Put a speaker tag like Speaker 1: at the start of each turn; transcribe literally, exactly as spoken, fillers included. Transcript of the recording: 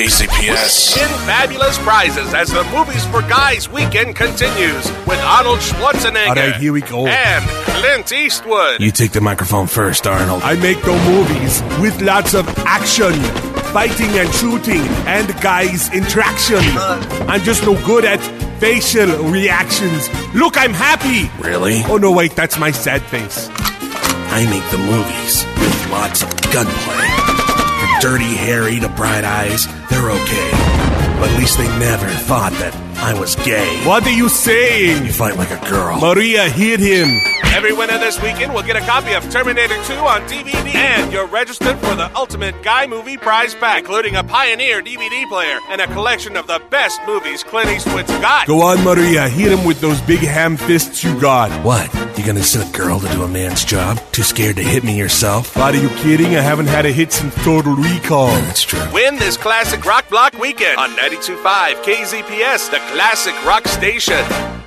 Speaker 1: K Z P S.
Speaker 2: Win fabulous prizes as the Movies for Guys weekend continues with Arnold Schwarzenegger.
Speaker 3: All right, here we go.
Speaker 2: And Clint Eastwood.
Speaker 1: You take the microphone first, Arnold.
Speaker 3: I make the movies with lots of action, fighting and shooting, and guys interaction. I'm just no good at facial reactions. Look, I'm happy.
Speaker 1: Really?
Speaker 3: Oh, no, wait, that's my sad face.
Speaker 1: I make the movies with lots of gunplay. From Dirty Harry to Bright Eyes, they're okay. But at least they never thought that I was gay.
Speaker 3: What are you saying?
Speaker 1: You fight like a girl.
Speaker 3: Maria, hit him.
Speaker 2: Every winner this weekend will get a copy of Terminator two on D V D. And you're registered for the Ultimate Guy Movie Prize Pack, including a Pioneer D V D player and a collection of the best movies Clint Eastwood's got.
Speaker 3: Go on, Maria. Hit him with those big ham fists you got.
Speaker 1: What? You gonna send a girl to do a man's job? Too scared to hit me yourself?
Speaker 3: What, are you kidding? I haven't had a hit since Total Recall.
Speaker 1: Yeah, that's true.
Speaker 2: Win this classic rock block weekend on ninety-two point five K Z P S, the classic rock station.